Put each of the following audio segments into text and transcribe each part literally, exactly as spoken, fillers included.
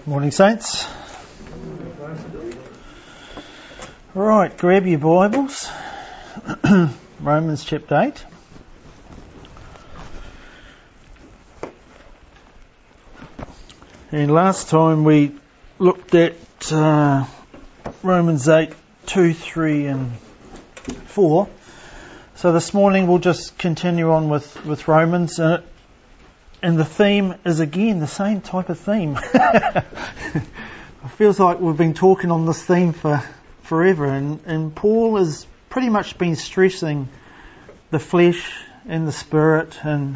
Morning, Saints. Right, grab your Bibles. Romans chapter eight. And last time we looked at uh, Romans eight, two, three and four. So this morning we'll just continue on with, with Romans. And, it, and the theme is again the same type of theme. It feels like we've been talking on this theme for forever. And, and Paul has pretty much been stressing the flesh and the spirit and,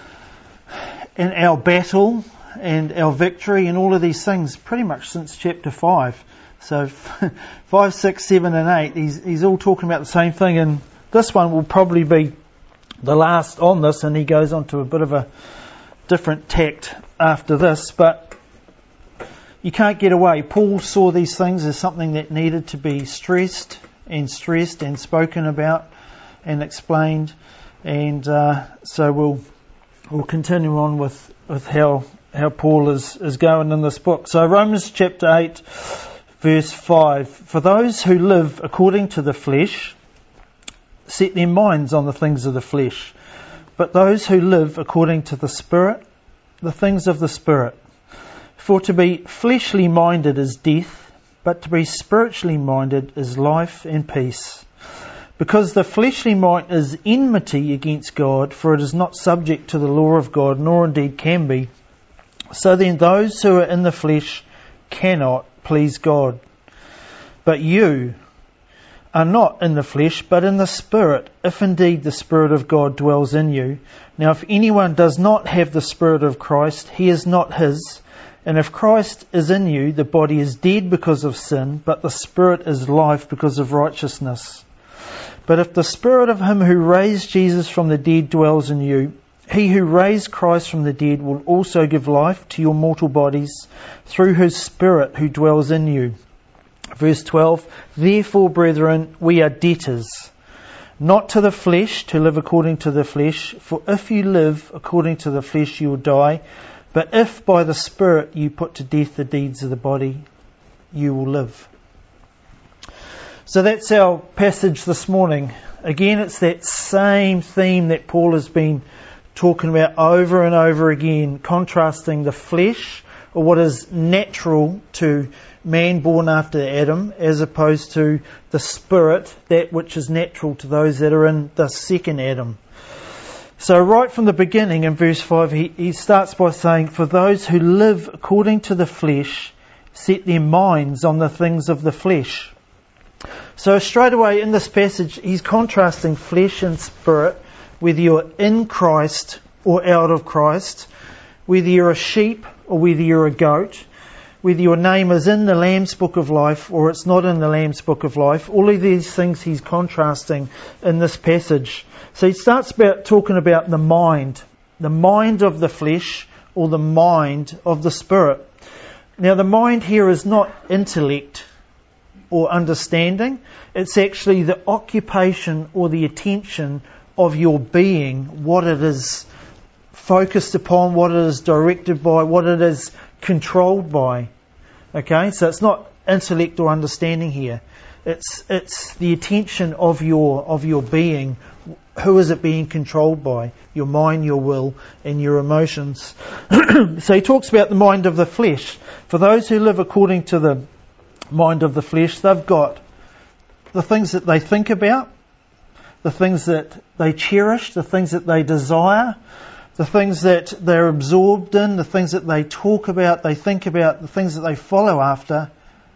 and our battle and our victory and all of these things pretty much since chapter five. So five, six, seven and eight, he's, he's all talking about the same thing, and this one will probably be the last on this, and he goes on to a bit of a different tact after this, but you can't get away. Paul saw these things as something that needed to be stressed and stressed and spoken about and explained, and uh, so we'll we'll continue on with, with how how Paul is, is going in this book. So Romans chapter eight, verse five, for those who live according to the flesh set their minds on the things of the flesh, but those who live according to the Spirit, the things of the Spirit. For to be fleshly minded is death, but to be spiritually minded is life and peace. Because the fleshly mind is enmity against God, for it is not subject to the law of God, nor indeed can be. So then those who are in the flesh cannot please God. But you are not in the flesh, but in the Spirit, if indeed the Spirit of God dwells in you. Now if anyone does not have the Spirit of Christ, he is not his. And if Christ is in you, the body is dead because of sin, but the Spirit is life because of righteousness. But if the Spirit of him who raised Jesus from the dead dwells in you, he who raised Christ from the dead will also give life to your mortal bodies through his Spirit who dwells in you. Verse twelve, therefore, brethren, we are debtors, not to the flesh, to live according to the flesh. For if you live according to the flesh, you will die. But if by the Spirit you put to death the deeds of the body, you will live. So that's our passage this morning. Again, it's that same theme that Paul has been talking about over and over again, contrasting the flesh, or what is natural to man born after Adam, as opposed to the Spirit, that which is natural to those that are in the second Adam. So right from the beginning in verse five, he, he starts by saying, for those who live according to the flesh set their minds on the things of the flesh. So straight away in this passage, he's contrasting flesh and spirit, whether you're in Christ or out of Christ, whether you're a sheep or whether you're a goat, whether your name is in the Lamb's Book of Life or it's not in the Lamb's Book of Life. All of these things he's contrasting in this passage. So he starts about talking about the mind, the mind of the flesh or the mind of the spirit. Now the mind here is not intellect or understanding. It's actually the occupation or the attention of your being, what it is focused upon, what it is directed by, what it is controlled by. Okay, so it's not intellect or understanding here. It's it's the attention of your of your being. Who is it being controlled by? Your mind, your will, and your emotions. So he talks about the mind of the flesh. For those who live according to the mind of the flesh, they've got the things that they think about, the things that they cherish, the things that they desire, the things that they're absorbed in, the things that they talk about, they think about, the things that they follow after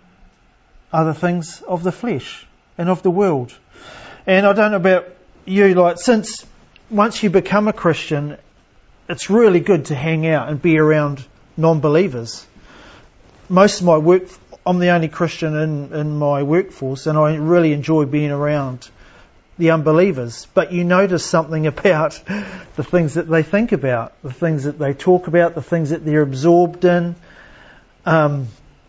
are the things of the flesh and of the world. And I don't know about you, like since once you become a Christian, it's really good to hang out and be around non-believers. Most of my work, I'm the only Christian in, in my workforce, and I really enjoy being around the unbelievers. But you notice something about the things that they think about, the things that they talk about, the things that they're absorbed in. Um,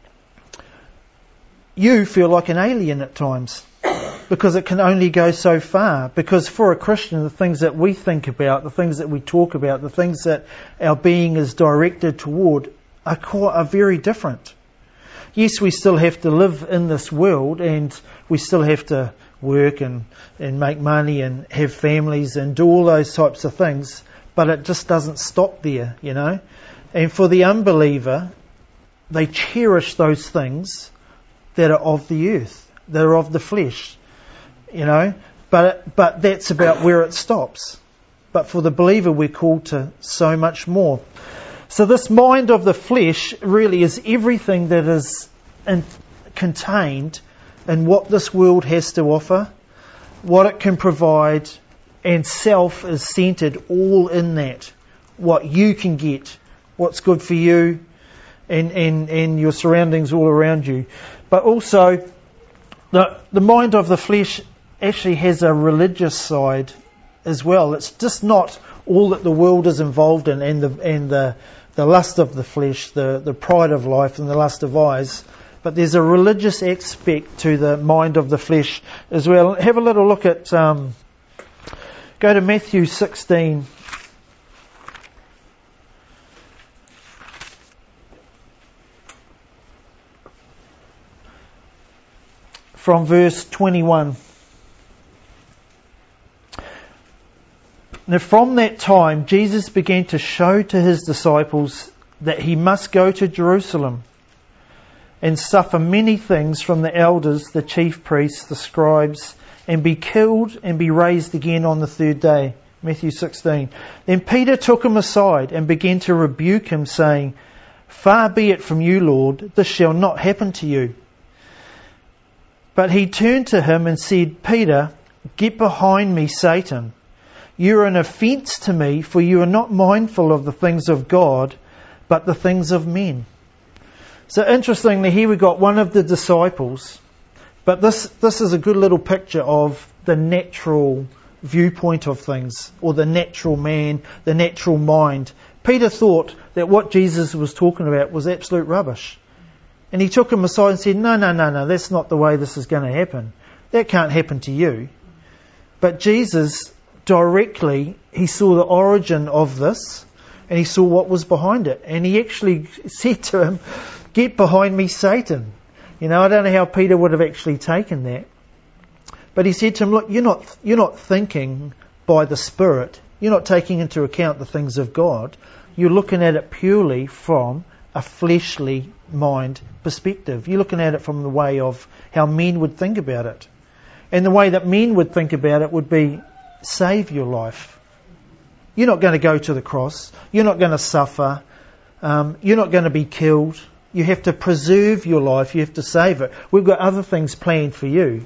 you feel like an alien at times because it can only go so far. Because for a Christian, the things that we think about, the things that we talk about, the things that our being is directed toward are, quite, are very different. Yes, we still have to live in this world, and we still have to work and, and make money and have families and do all those types of things, but it just doesn't stop there, you know. And for the unbeliever, they cherish those things that are of the earth, that are of the flesh, you know. But but that's about where it stops. But for the believer, we're called to so much more. So this mind of the flesh really is everything that is in, contained in what this world has to offer, what it can provide, and self is centered all in that. What you can get, what's good for you, and, and, and your surroundings all around you. But also, the the mind of the flesh actually has a religious side as well. It's just not all that the world is involved in, and the and the, the lust of the flesh, the, the pride of life and the lust of eyes. But there's a religious aspect to the mind of the flesh as well. Have a little look at, um, go to Matthew sixteen. From verse twenty-one. Now from that time, Jesus began to show to his disciples that he must go to Jerusalem and suffer many things from the elders, the chief priests, the scribes, and be killed and be raised again on the third day. Matthew sixteen. Then Peter took him aside and began to rebuke him, saying, "Far be it from you, Lord, this shall not happen to you." But he turned to him and said, "Peter, get behind me, Satan. You are an offence to me, for you are not mindful of the things of God, but the things of men." So interestingly, here we got one of the disciples, but this this is a good little picture of the natural viewpoint of things, or the natural man, the natural mind. Peter thought that what Jesus was talking about was absolute rubbish. And he took him aside and said, no, no, no, no, that's not the way this is going to happen. That can't happen to you. But Jesus directly, he saw the origin of this, and he saw what was behind it. And he actually said to him, "Get behind me, Satan." You know, I don't know how Peter would have actually taken that. But he said to him, look, you're not, you're not thinking by the Spirit. You're not taking into account the things of God. You're looking at it purely from a fleshly mind perspective. You're looking at it from the way of how men would think about it. And the way that men would think about it would be, save your life. You're not going to go to the cross. You're not going to suffer. Um, you're not going to be killed. You have to preserve your life. You have to save it. We've got other things planned for you.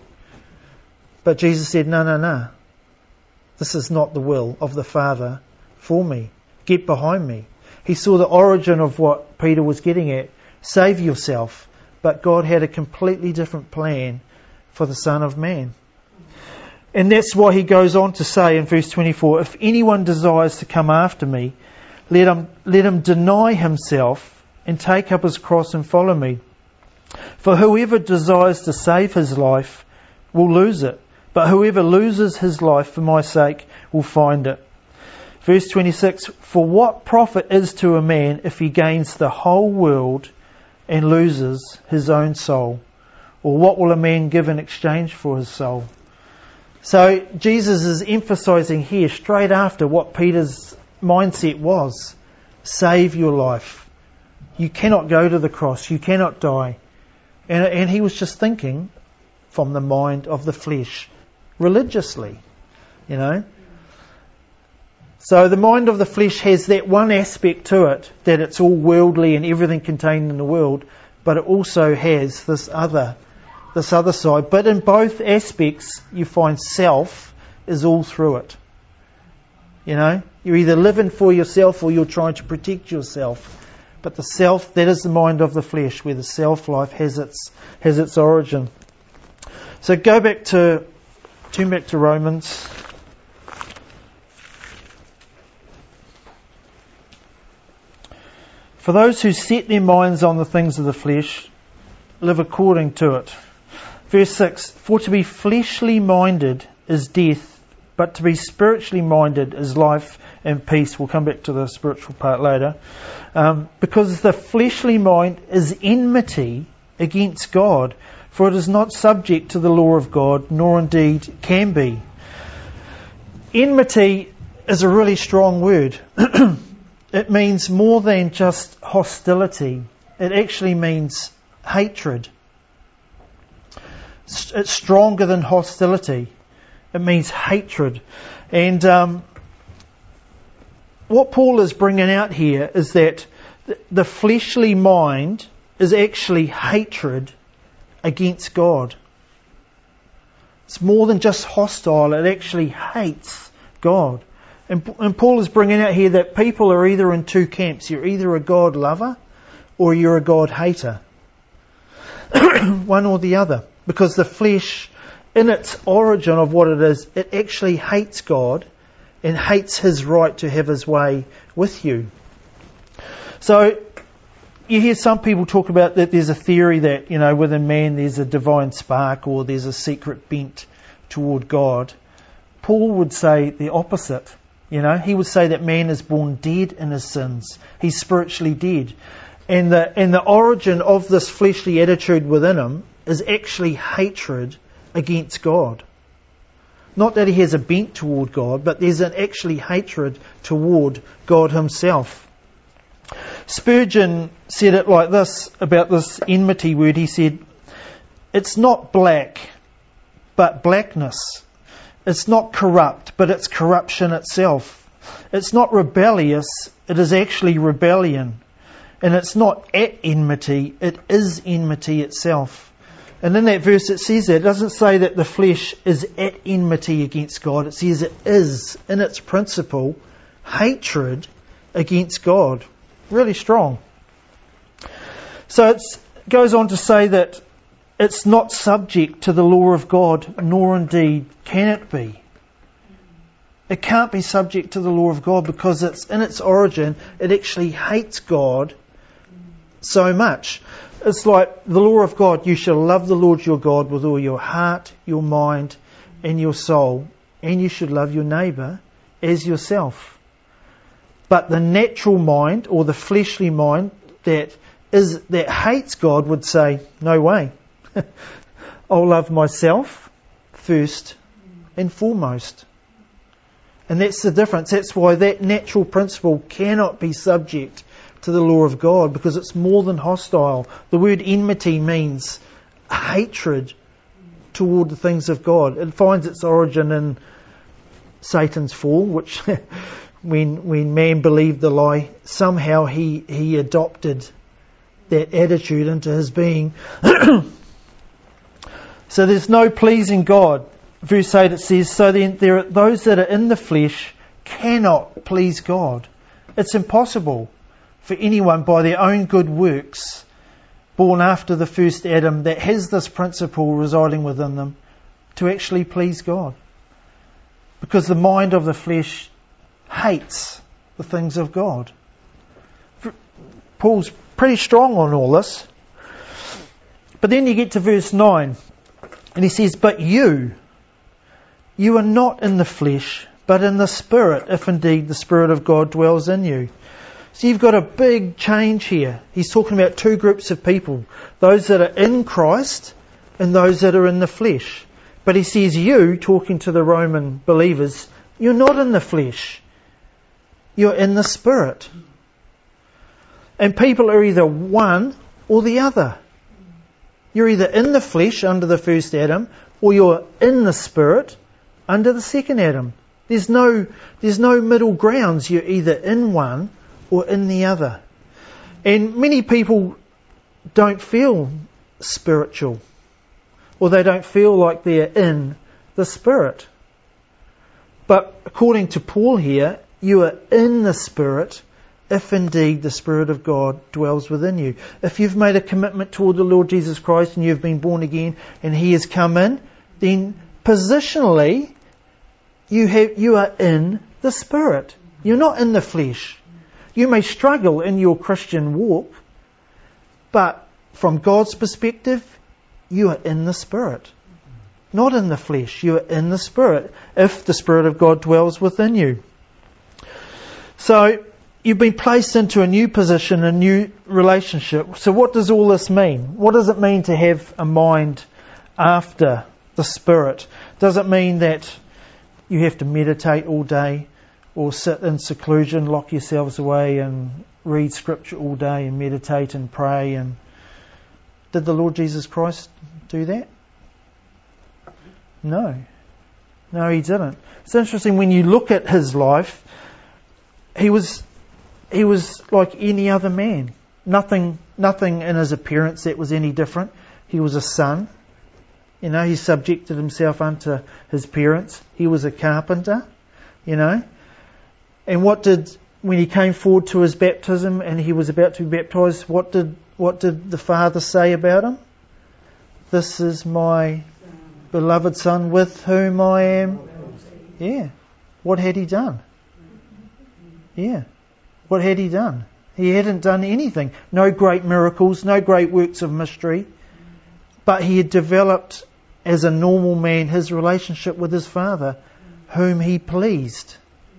But Jesus said, no, no, no. This is not the will of the Father for me. Get behind me. He saw the origin of what Peter was getting at. Save yourself. But God had a completely different plan for the Son of Man. And that's why he goes on to say in verse twenty-four, if anyone desires to come after me, let him, let him deny himself and take up his cross and follow me. For whoever desires to save his life will lose it. But whoever loses his life for my sake will find it. Verse twenty-six, for what profit is to a man if he gains the whole world and loses his own soul? Or what will a man give in exchange for his soul? So Jesus is emphasizing here straight after what Peter's mindset was. Save your life. You cannot go to the cross. You cannot die. And, and he was just thinking from the mind of the flesh, religiously, you know. So the mind of the flesh has that one aspect to it, that it's all worldly and everything contained in the world, but it also has this other, this other side. But in both aspects, you find self is all through it. You know, you're either living for yourself or you're trying to protect yourself. But the self, that is the mind of the flesh, where the self-life has its has its origin. So go back to, turn back to Romans. For those who set their minds on the things of the flesh, live according to it. Verse six, for to be fleshly minded is death, but to be spiritually minded is life and peace. We'll come back to the spiritual part later. Um, because the fleshly mind is enmity against God, for it is not subject to the law of God, nor indeed can be. Enmity is a really strong word. It means more than just hostility. It actually means hatred. It's stronger than hostility. It means hatred. And um, what Paul is bringing out here is that the fleshly mind is actually hatred against God. It's more than just hostile. It actually hates God. And, and Paul is bringing out here that people are either in two camps. You're either a God lover or you're a God hater. One or the other. Because the flesh, in its origin of what it is, it actually hates God and hates His right to have His way with you. So, you hear some people talk about that there's a theory that, you know, within man there's a divine spark or there's a secret bent toward God. Paul would say the opposite. You know, he would say that man is born dead in his sins. He's spiritually dead. And the, and the origin of this fleshly attitude within him is actually hatred against God. Not that he has a bent toward God, but there's an actually hatred toward God Himself. Spurgeon said it like this about this enmity word. He said, it's not black, but blackness. It's not corrupt, but it's corruption itself. It's not rebellious, it is actually rebellion. And it's not at enmity, it is enmity itself. And in that verse it says that. It doesn't say that the flesh is at enmity against God. It says it is, in its principle, hatred against God. Really strong. So it goes on to say that it's not subject to the law of God, nor indeed can it be. It can't be subject to the law of God because it's in its origin, it actually hates God so much. It's like the law of God, you shall love the Lord your God with all your heart, your mind and your soul, and you should love your neighbour as yourself. But the natural mind, or the fleshly mind that is that hates God would say, no way. I'll love myself first and foremost. And that's the difference. That's why that natural principle cannot be subject to the law of God, because it's more than hostile. The word enmity means hatred toward the things of God. It finds its origin in Satan's fall, which when when man believed the lie, somehow he, he adopted that attitude into his being. So there's no pleasing God. Verse eight it says, so then there are those that are in the flesh cannot please God. It's impossible for anyone by their own good works, born after the first Adam, that has this principle residing within them, to actually please God. Because the mind of the flesh hates the things of God. Paul's pretty strong on all this. But then you get to verse nine, and he says, but you, you are not in the flesh, but in the Spirit, if indeed the Spirit of God dwells in you. So you've got a big change here. He's talking about two groups of people, those that are in Christ and those that are in the flesh. But he says you, talking to the Roman believers, you're not in the flesh. You're in the Spirit. And people are either one or the other. You're either in the flesh under the first Adam, or you're in the Spirit under the second Adam. There's no, there's no middle grounds. You're either in one or in the other. And many people don't feel spiritual, or they don't feel like they're in the Spirit. But according to Paul here, you are in the Spirit if indeed the Spirit of God dwells within you. If you've made a commitment toward the Lord Jesus Christ and you've been born again and He has come in, then positionally you have you are in the Spirit. You're not in the flesh. You may struggle in your Christian walk, but from God's perspective, you are in the Spirit. Not in the flesh, you are in the Spirit, if the Spirit of God dwells within you. So you've been placed into a new position, a new relationship. So what does all this mean? What does it mean to have a mind after the Spirit? Does it mean that you have to meditate all day or sit in seclusion, lock yourselves away and read scripture all day and meditate and pray? And did the Lord Jesus Christ do that? No. No, he didn't. It's interesting when you look at his life, he was he was like any other man. Nothing nothing in his appearance that was any different. He was a son. You know, he subjected himself unto his parents. He was a carpenter, you know. And what did, when he came forward to his baptism and he was about to be baptised, what did what did the Father say about him? This is my beloved Son with whom I am. Yeah. What had he done? Yeah. What had he done? He hadn't done anything. No great miracles, no great works of mystery. But he had developed, as a normal man, his relationship with his Father, whom he pleased.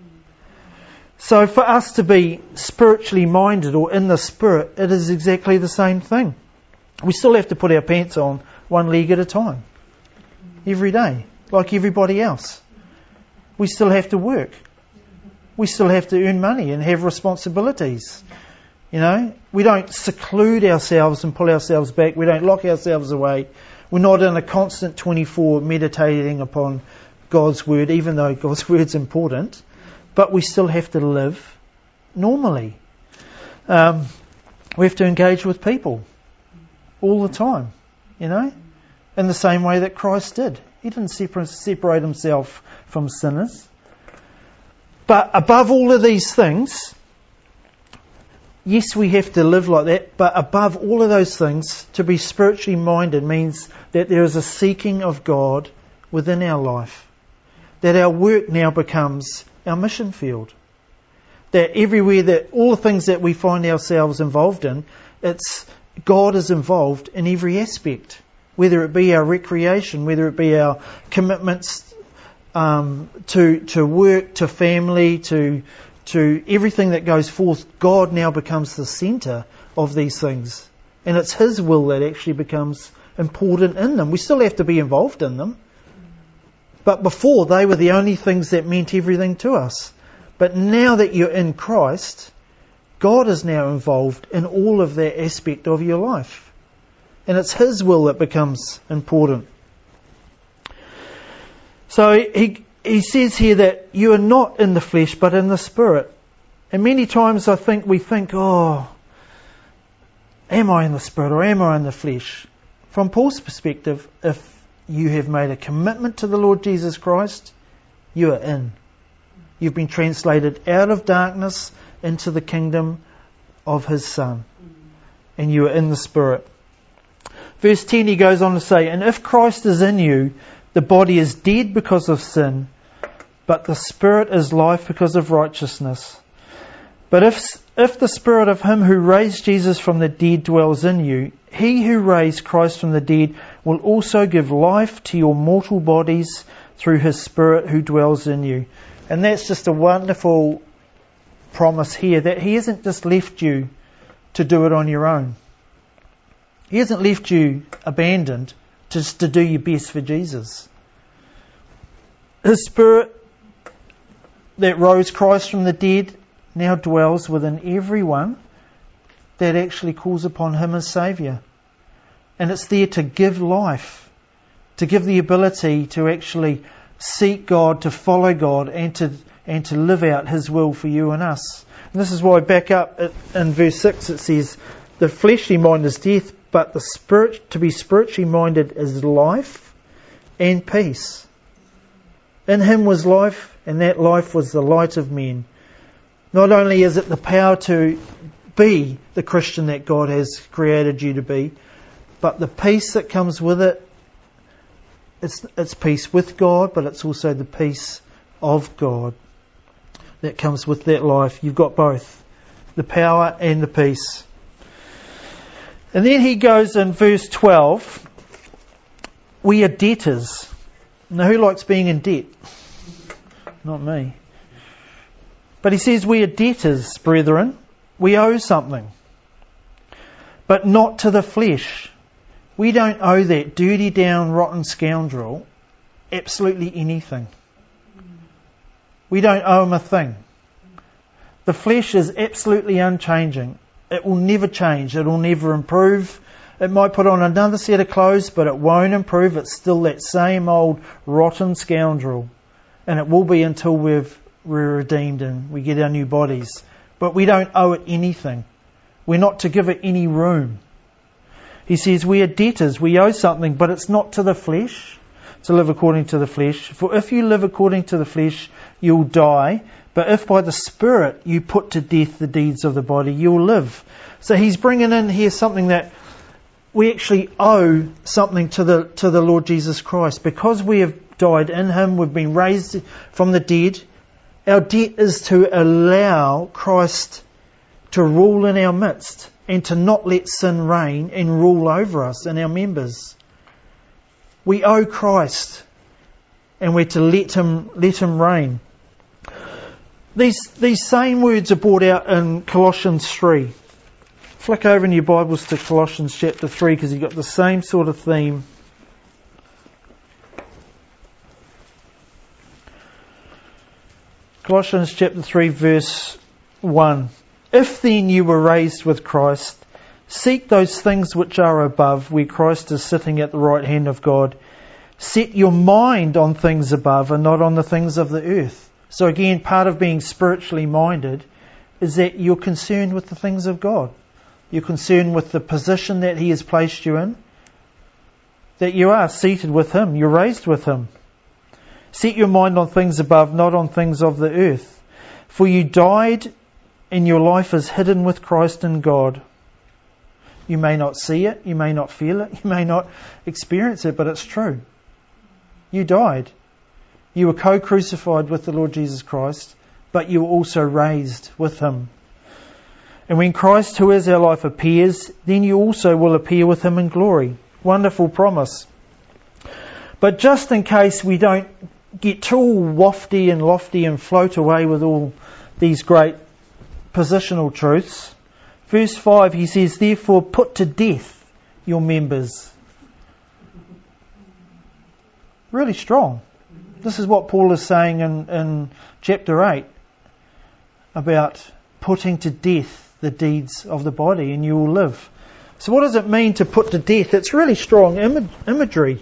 So for us to be spiritually minded or in the Spirit, it is exactly the same thing. We still have to put our pants on one leg at a time. Every day, like everybody else. We still have to work. We still have to earn money and have responsibilities. You know, we don't seclude ourselves and pull ourselves back. We don't lock ourselves away. We're not in a constant twenty-four meditating upon God's Word, even though God's Word's important. But we still have to live normally. Um, we have to engage with people all the time, you know, in the same way that Christ did. He didn't separate himself from sinners. But above all of these things, yes, we have to live like that, but above all of those things, to be spiritually minded means that there is a seeking of God within our life. That our work now becomes our mission field. That everywhere, that all the things that we find ourselves involved in, it's God is involved in every aspect. Whether it be our recreation, whether it be our commitments um, to to work, to family, to to everything that goes forth, God now becomes the centre of these things. And it's His will that actually becomes important in them. We still have to be involved in them. But before, they were the only things that meant everything to us. But now that you're in Christ, God is now involved in all of that aspect of your life. And it's His will that becomes important. So he he says here that you are not in the flesh but in the Spirit. And many times I think we think, oh, am I in the Spirit or am I in the flesh? From Paul's perspective, if you have made a commitment to the Lord Jesus Christ, you are in. You've been translated out of darkness into the kingdom of His Son. And you are in the Spirit. Verse ten, he goes on to say, and if Christ is in you, the body is dead because of sin, but the Spirit is life because of righteousness. But if if the Spirit of Him who raised Jesus from the dead dwells in you, He who raised Christ from the dead will also give life to your mortal bodies through His Spirit who dwells in you. And that's just a wonderful promise here, that He hasn't just left you to do it on your own. He hasn't left you abandoned just to do your best for Jesus. His Spirit that rose Christ from the dead now dwells within everyone that actually calls upon Him as Saviour. And it's there to give life, to give the ability to actually seek God, to follow God, and to and to live out His will for you and us. And this is why back up in verse six it says, the fleshly mind is death, but the spirit, to be spiritually minded is life and peace. In Him was life, and that life was the light of men. Not only is it the power to be the Christian that God has created you to be, but the peace that comes with it, it's, it's peace with God, but it's also the peace of God that comes with that life. You've got both, the power and the peace. And then he goes in verse twelve, we are debtors. Now who likes being in debt? Not me. But But he says we are debtors, brethren. We owe something. But not to the flesh. We don't owe that dirty down rotten scoundrel absolutely anything. We don't owe him a thing. The flesh is absolutely unchanging. It will never change. It will never improve. It might put on another set of clothes, but it won't improve. It's still that same old rotten scoundrel. And it will be until we've, we're redeemed and we get our new bodies. But we don't owe it anything. We're not to give it any room. He says we are debtors. We owe something, but it's not to the flesh, to live according to the flesh. For if you live according to the flesh, you'll die. But if by the Spirit you put to death the deeds of the body, you'll live. So he's bringing in here something that we actually owe something to the to the Lord Jesus Christ. Because we have died in Him, we've been raised from the dead. Our debt is to allow Christ to rule in our midst and to not let sin reign and rule over us and our members. We owe Christ and we're to let Him let Him reign. These these same words are brought out in Colossians three. Flick over in your Bibles to Colossians chapter three because you've got the same sort of theme. Colossians chapter three verse one. If then you were raised with Christ, seek those things which are above, where Christ is sitting at the right hand of God. Set your mind on things above and not on the things of the earth. So again, part of being spiritually minded is that you're concerned with the things of God. You're concerned with the position that He has placed you in. That you are seated with Him. You're raised with Him. Set your mind on things above, not on things of the earth. For you died, and your life is hidden with Christ in God. You may not see it, you may not feel it, you may not experience it, but it's true. You died. You were co-crucified with the Lord Jesus Christ, but you were also raised with Him. And when Christ, who is our life, appears, then you also will appear with Him in glory. Wonderful promise. But just in case we don't get too wafty and lofty and float away with all these great positional truths, verse five, he says, therefore put to death your members. Really strong. This is what Paul is saying in, in chapter eight about putting to death the deeds of the body and you will live. So what does it mean to put to death? It's really strong im- imagery.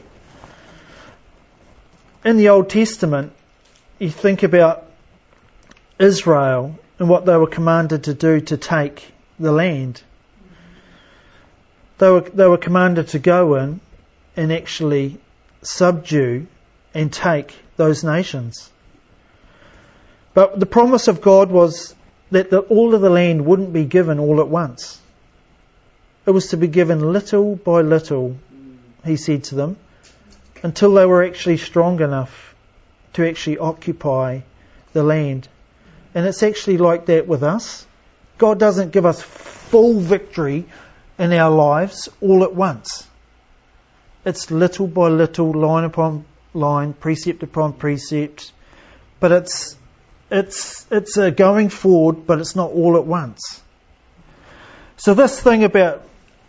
In the Old Testament, you think about Israel and what they were commanded to do to take the land. They were, they were commanded to go in and actually subdue and take those nations. But the promise of God was that the, all of the land wouldn't be given all at once. It was to be given little by little, he said to them, until they were actually strong enough to actually occupy the land. And it's actually like that with us. God doesn't give us full victory in our lives all at once. It's little by little, line upon line, precept upon precept. But it's it's it's a going forward, but it's not all at once. So this thing about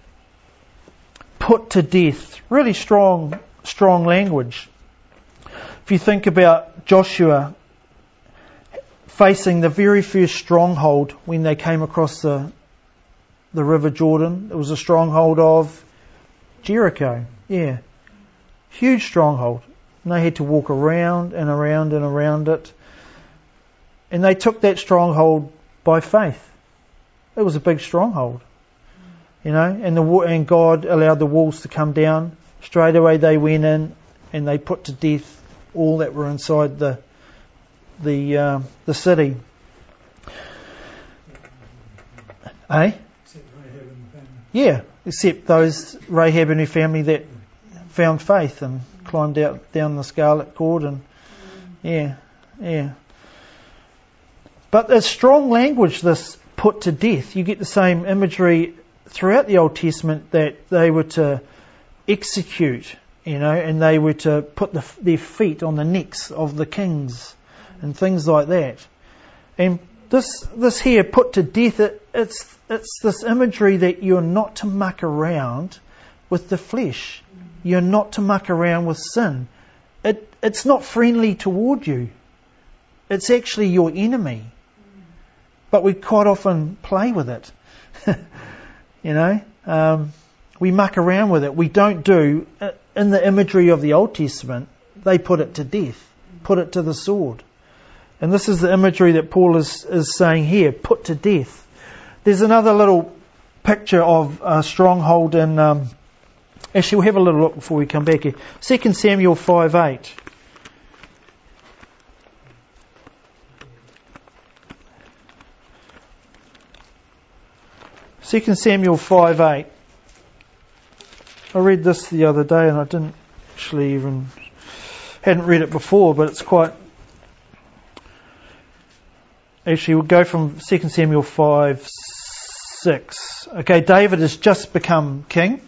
put to death, really strong, strong language. If you think about Joshua facing the very first stronghold when they came across the the River Jordan, it was a stronghold of Jericho. Yeah, huge stronghold. And they had to walk around and around and around it. And they took that stronghold by faith. It was a big stronghold, you know. And the and God allowed the walls to come down. Straight away they went in and they put to death all that were inside the the uh, the city. Eh? Yeah, except those Rahab and her family that found faith and climbed out down the scarlet cord and yeah, yeah. But there's strong language, this put to death. You get the same imagery throughout the Old Testament that they were to execute, you know, and they were to put the, their feet on the necks of the kings and things like that. And This this here, put to death, it, it's it's this imagery that you're not to muck around with the flesh. You're not to muck around with sin. It it's not friendly toward you. It's actually your enemy. But we quite often play with it. you know, um, we muck around with it. We don't do, in the imagery of the Old Testament, they put it to death, put it to the sword. And this is the imagery that Paul is, is saying here, put to death. There's another little picture of a stronghold in, um, actually we'll have a little look before we come back here. Second Samuel five eight. Second Samuel five eight. I read this the other day and I didn't actually even, hadn't read it before, but it's quite, actually we'll go from Second Samuel five six. Okay, David has just become king.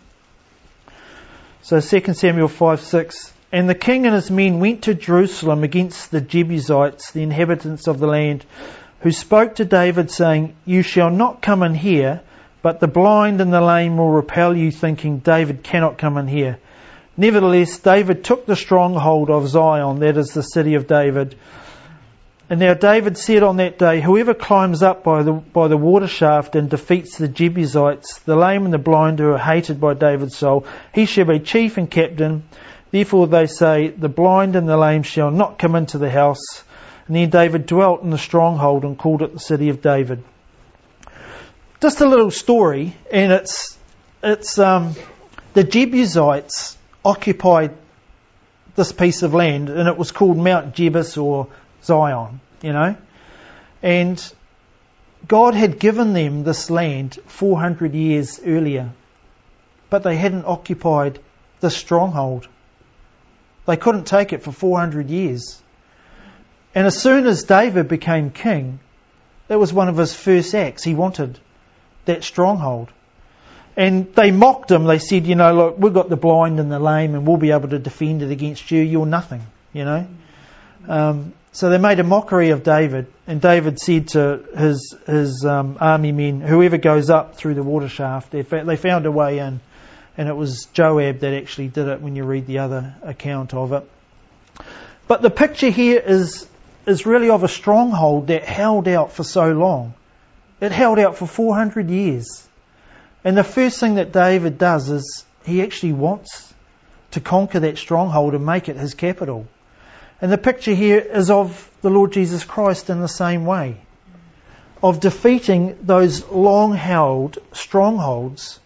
So Second Samuel five six. And the king and his men went to Jerusalem against the Jebusites, the inhabitants of the land, who spoke to David, saying, "You shall not come in here, but the blind and the lame will repel you, thinking, David cannot come in here." Nevertheless, David took the stronghold of Zion, that is the city of David. And now David said on that day, "Whoever climbs up by the by the water shaft and defeats the Jebusites, the lame and the blind who are hated by David's soul, he shall be chief and captain." Therefore they say, "The blind and the lame shall not come into the house." And then David dwelt in the stronghold and called it the city of David. Just a little story, and it's it's um, the Jebusites occupied this piece of land, and it was called Mount Jebus or Zion, you know. And God had given them this land four hundred years earlier, but they hadn't occupied this stronghold. They couldn't take it for four hundred years. And as soon as David became king, that was one of his first acts. He wanted that stronghold. And they mocked him. They said, you know, look, we've got the blind and the lame and we'll be able to defend it against you. You're nothing, you know. Um, so they made a mockery of David. And David said to his his um, army men, whoever goes up through the water shaft, they they found a way in. And it was Joab that actually did it when you read the other account of it. But the picture here is is really of a stronghold that held out for so long. It held out for four hundred years. And the first thing that David does is he actually wants to conquer that stronghold and make it his capital. And the picture here is of the Lord Jesus Christ in the same way. Of defeating those long-held strongholds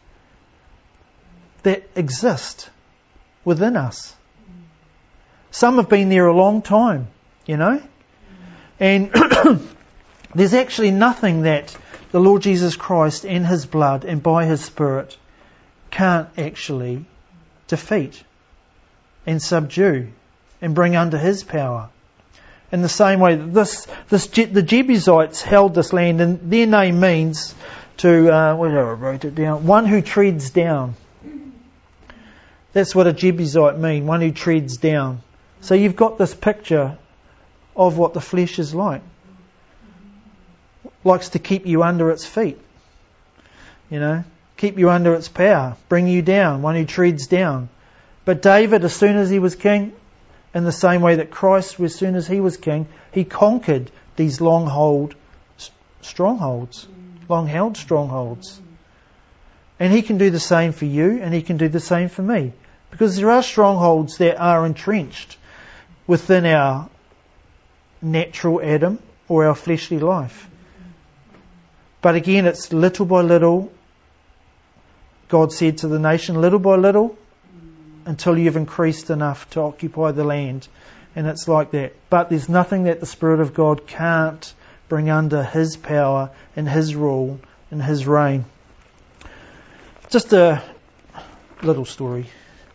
that exist within us. Some have been there a long time, you know. And there's actually nothing that the Lord Jesus Christ and His blood and by His Spirit can't actually defeat and subdue and bring under His power. In the same way that this, this the Jebusites held this land, and their name means to, uh, where did I write it down? One who treads down. That's what a Jebusite means, one who treads down. So you've got this picture of what the flesh is like. Likes to keep you under its feet. You know, keep you under its power, bring you down, one who treads down. But David, as soon as he was king, in the same way that Christ, as soon as he was king, he conquered these long-hold strongholds, long-held strongholds. And he can do the same for you, and he can do the same for me. Because there are strongholds that are entrenched within our natural Adam or our fleshly life. But again, it's little by little. God said to the nation, little by little, until you've increased enough to occupy the land. And it's like that. But there's nothing that the Spirit of God can't bring under His power and His rule and His reign. Just a little story.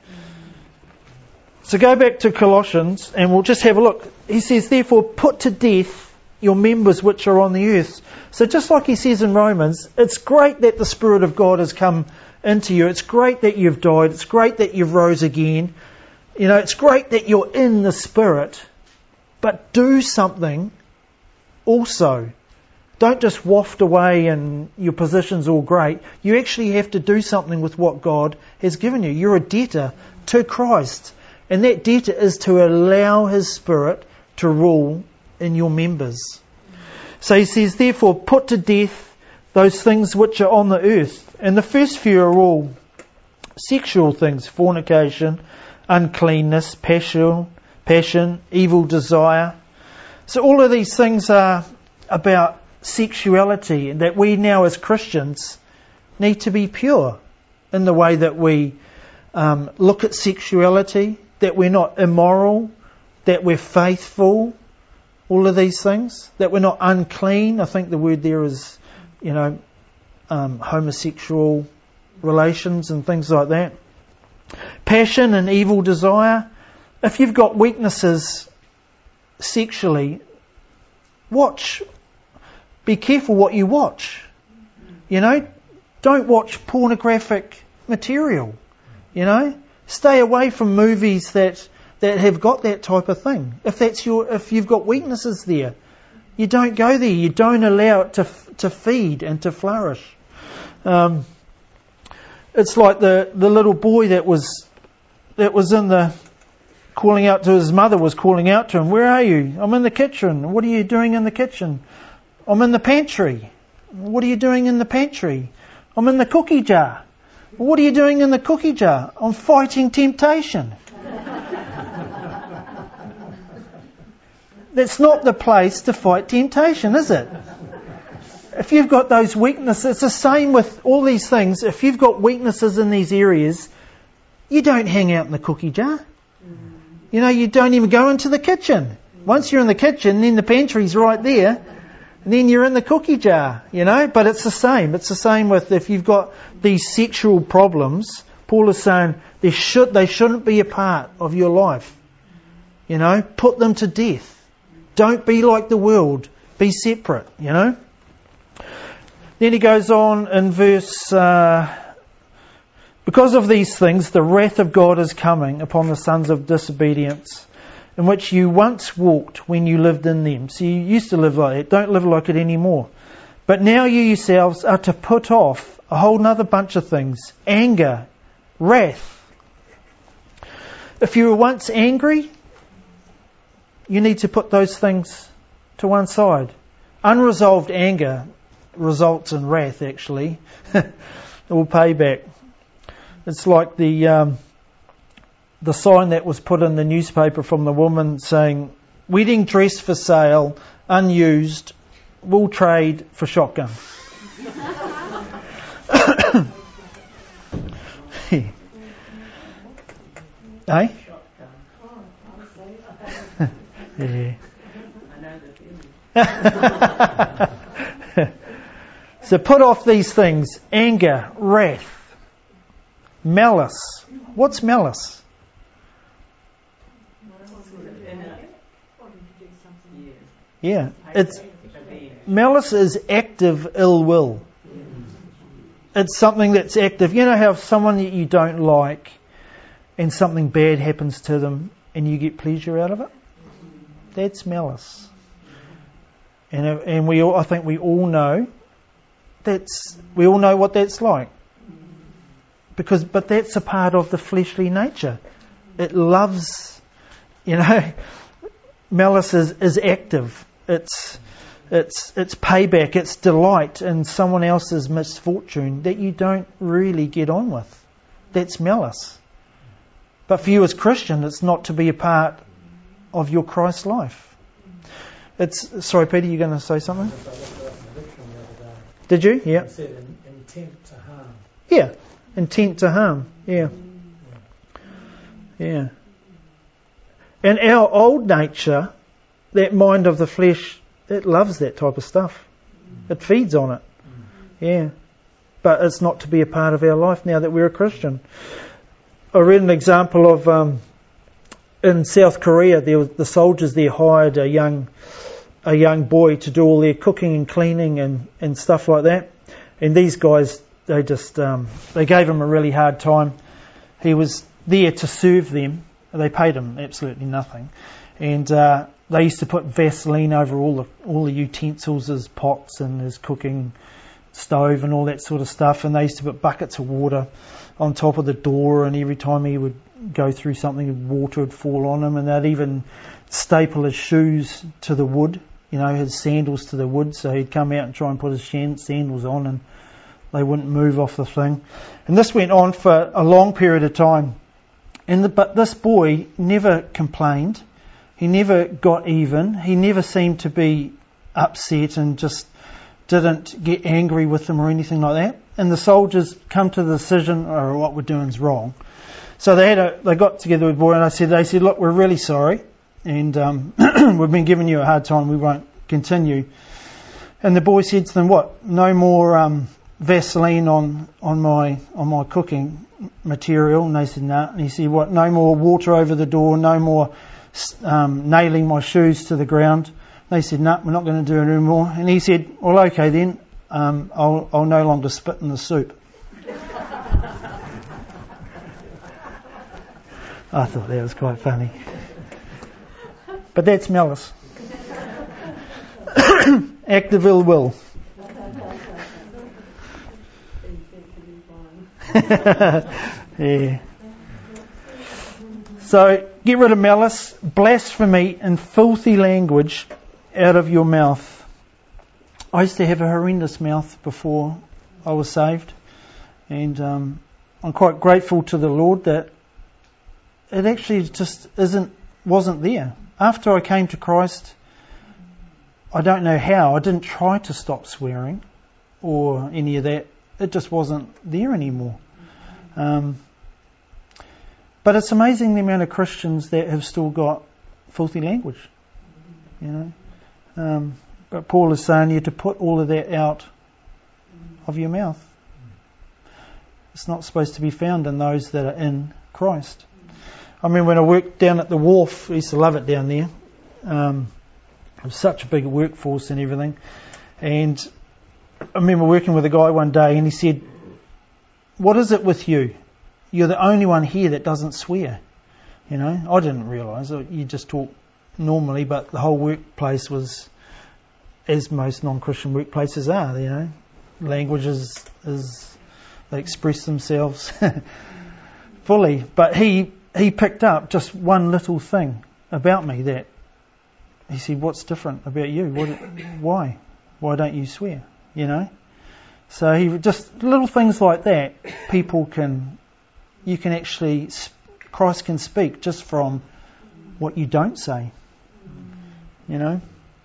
So go back to Colossians and we'll just have a look. He says, therefore, put to death your members which are on the earth. So just like he says in Romans, it's great that the Spirit of God has come into you. It's great that you've died. It's great that you've rose again. You know, it's great that you're in the Spirit. But do something also Don't just waft away and your position's all great. You actually have to do something with what God has given you. You're a debtor to Christ. And that debtor is to allow His Spirit to rule in your members. So he says, therefore, put to death those things which are on the earth. And the first few are all sexual things: fornication, uncleanness, passion, passion, evil desire. So all of these things are about sexuality, and that we now as Christians need to be pure in the way that we um, look at sexuality, that we're not immoral, that we're faithful, all of these things, that we're not unclean. I think the word there is, you know, um, homosexual relations and things like that. Passion and evil desire. If you've got weaknesses sexually, watch. Be careful what you watch. You know, don't watch pornographic material. You know, stay away from movies that that have got that type of thing. If that's your, if you've got weaknesses there, you don't go there. You don't allow it to to feed and to flourish. Um, it's like the the little boy that was that was in the calling out to his mother was calling out to him. Where are you? I'm in the kitchen. What are you doing in the kitchen? I'm in the pantry. What are you doing in the pantry? I'm in the cookie jar. What are you doing in the cookie jar? I'm fighting temptation. That's not the place to fight temptation, is it? If you've got those weaknesses, it's the same with all these things. If you've got weaknesses in these areas, you don't hang out in the cookie jar. You know, you don't even go into the kitchen. Once you're in the kitchen, then the pantry's right there. And then you're in the cookie jar, you know. But it's the same. It's the same with if you've got these sexual problems. Paul is saying they should, they shouldn't be a part of your life. You know, put them to death. Don't be like the world. Be separate, you know. Then he goes on in verse, uh, because of these things, the wrath of God is coming upon the sons of disobedience, in which you once walked when you lived in them. So you used to live like it. Don't live like it anymore. But now you yourselves are to put off a whole other bunch of things. Anger, wrath. If you were once angry, you need to put those things to one side. Unresolved anger results in wrath, actually. It will pay back. It's like the um, the sign that was put in the newspaper from the woman saying, wedding dress for sale, unused, will trade for shotgun. Eh? Yeah. So put off these things: anger, wrath, malice. What's malice? Yeah, it's malice is active ill will. It's something that's active. You know how someone that you don't like and something bad happens to them and you get pleasure out of it? That's malice. And and we all, I think we all know that's we all know what that's like. Because but that's a part of the fleshly nature. It loves, you know, malice is, is active. It's it's it's payback, it's delight in someone else's misfortune that you don't really get on with. That's malice. But for you as Christian, it's not to be a part of your Christ life. It's sorry, Peter, you're going to say something? Did you? Yeah. It said intent to harm. Yeah, intent to harm. Yeah. Yeah. And our old nature, that mind of the flesh, it loves that type of stuff. It feeds on it. Yeah. But it's not to be a part of our life now that we're a Christian. I read an example of um, in South Korea, there was, the soldiers there hired a young a young boy to do all their cooking and cleaning and, and stuff like that. And these guys, they just um, they gave him a really hard time. He was there to serve them. They paid him absolutely nothing. And uh, they used to put Vaseline over all the all the utensils, his pots and his cooking stove and all that sort of stuff. And they used to put buckets of water on top of the door, and every time he would go through something, water would fall on him. And they'd even staple his shoes to the wood, you know, his sandals to the wood. So he'd come out and try and put his sandals on, and they wouldn't move off the thing. And this went on for a long period of time. And the, but this boy never complained. He never got even. He never seemed to be upset and just didn't get angry with them or anything like that. And the soldiers come to the decision, oh, what we're doing is wrong. So they had a, they got together with the boy, and I said, they said, look, we're really sorry, and um, we've been giving you a hard time. We won't continue. And the boy said to them, what? No more um, Vaseline on on my on my cooking material? And they said, no. Nah. And he said, what? No more water over the door. No more um, nailing my shoes to the ground. They said, no, nah, we're not going to do it anymore. And he said, well, okay then. Um, I'll, I'll no longer spit in the soup. I thought that was quite funny. But that's malice. Act of ill will. Yeah. So get rid of malice, blasphemy, and filthy language out of your mouth. I used to have a horrendous mouth before I was saved, and um, I'm quite grateful to the Lord that it actually just isn't wasn't there. After I came to Christ, I don't know how, I didn't try to stop swearing or any of that. It just wasn't there anymore. Um, but it's amazing the amount of Christians that have still got filthy language, you know. Um, but Paul is saying you to put all of that out of your mouth. It's not supposed to be found in those that are in Christ. I mean, when I worked down at the wharf, I used to love it down there. Um, it was such a big workforce and everything. And I remember working with a guy one day, and he said, what is it with you? You're the only one here that doesn't swear. You know, I didn't realise. You just talk normally, but the whole workplace was, as most non-Christian workplaces are, you know. Language is, is they express themselves fully. But he he picked up just one little thing about me that he said, what's different about you? What, why? Why don't you swear? You know? So he just little things like that, people can, you can actually, Christ can speak just from what you don't say. You know?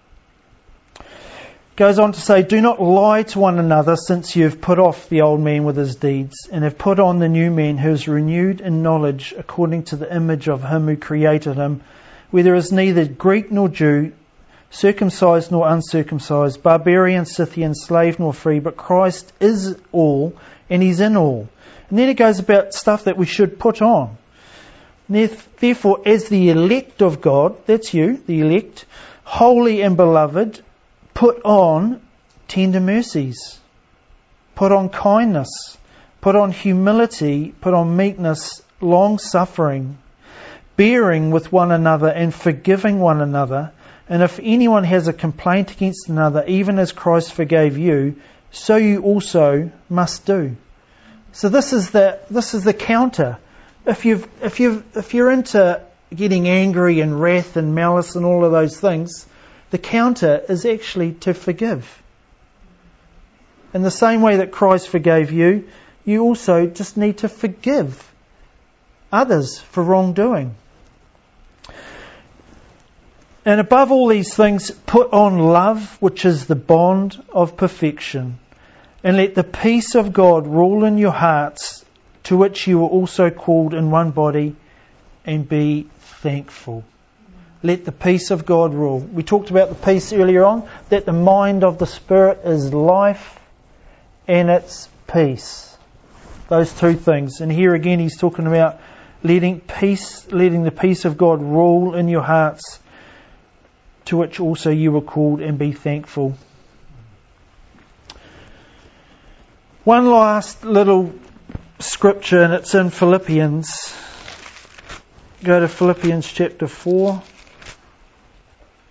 Goes on to say, do not lie to one another, since you have put off the old man with his deeds, and have put on the new man, who is renewed in knowledge according to the image of him who created him, where there is neither Greek nor Jew, circumcised nor uncircumcised, barbarian, Scythian, slave nor free, but Christ is all, and he's in all. And then it goes about stuff that we should put on. Therefore, as the elect of God, that's you, the elect, holy and beloved, put on tender mercies, put on kindness, put on humility, put on meekness, long-suffering, bearing with one another and forgiving one another. And if anyone has a complaint against another, even as Christ forgave you, so you also must do. So this is the this is the counter. If you've if you if you're into getting angry and wrath and malice and all of those things, the counter is actually to forgive. In the same way that Christ forgave you, you also just need to forgive others for wrongdoing. And above all these things, put on love, which is the bond of perfection. And let the peace of God rule in your hearts, to which you were also called in one body, and be thankful. Let the peace of God rule. We talked about the peace earlier on, that the mind of the Spirit is life and it's peace. Those two things. And here again he's talking about letting peace, letting the peace of God rule in your hearts, to which also you were called, and be thankful. One last little scripture, and it's in Philippians. Go to Philippians chapter four.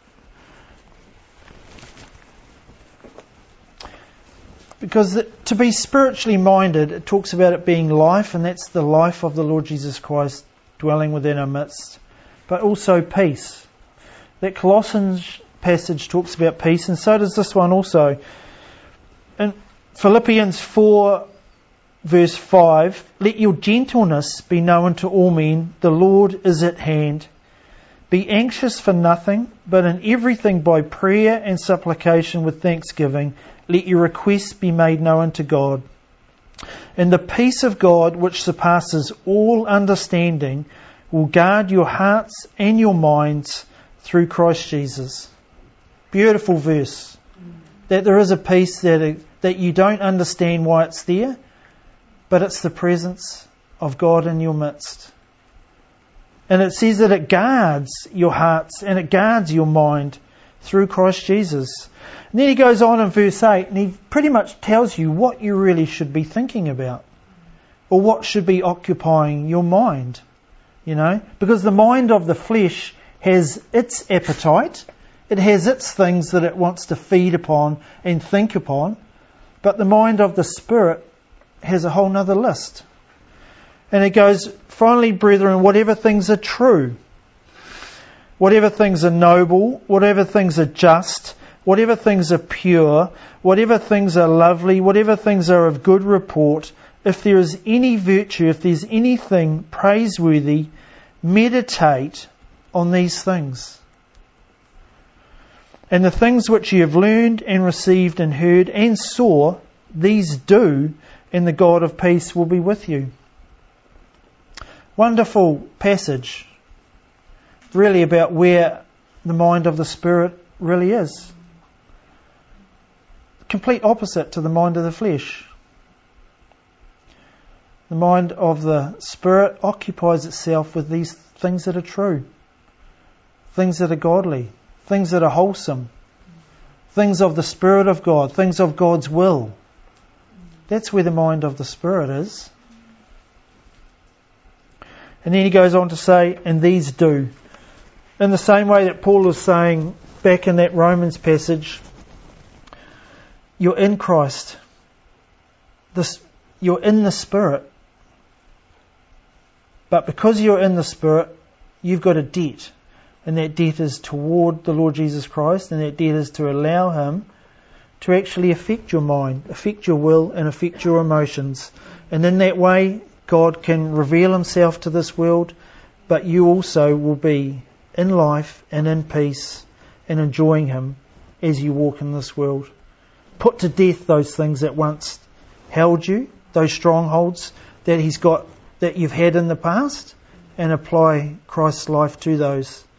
Because to be spiritually minded, it talks about it being life, and that's the life of the Lord Jesus Christ dwelling within our midst. But also peace. That Colossians passage talks about peace, and so does this one also. In Philippians four verse five, let your gentleness be known to all men, the Lord is at hand. Be anxious for nothing, but in everything by prayer and supplication with thanksgiving, let your requests be made known to God. And the peace of God, which surpasses all understanding, will guard your hearts and your minds through Christ Jesus. Beautiful verse. That there is a peace that, that you don't understand why it's there, but it's the presence of God in your midst. And it says that it guards your hearts and it guards your mind through Christ Jesus. And then he goes on in verse eight and he pretty much tells you what you really should be thinking about, or what should be occupying your mind. You know, because the mind of the flesh has its appetite, it has its things that it wants to feed upon and think upon, but the mind of the Spirit has a whole nother list. And it goes, finally, brethren, whatever things are true, whatever things are noble, whatever things are just, whatever things are pure, whatever things are lovely, whatever things are of good report, if there is any virtue, if there's anything praiseworthy, meditate on these things. And the things which you have learned and received and heard and saw, these do, and the God of peace will be with you. Wonderful passage, really about where the mind of the Spirit really is. Complete opposite to the mind of the flesh. The mind of the Spirit occupies itself with these things that are true, things that are godly, things that are wholesome, things of the Spirit of God, things of God's will. That's where the mind of the Spirit is. And then he goes on to say, and these do. In the same way that Paul is saying back in that Romans passage, you're in Christ. This, you're in the Spirit. But because you're in the Spirit, you've got a debt. And that debt is toward the Lord Jesus Christ, and that debt is to allow Him to actually affect your mind, affect your will, and affect your emotions. And in that way, God can reveal Himself to this world, but you also will be in life and in peace and enjoying Him as you walk in this world. Put to death those things that once held you, those strongholds that He's got, that you've had in the past, and apply Christ's life to those.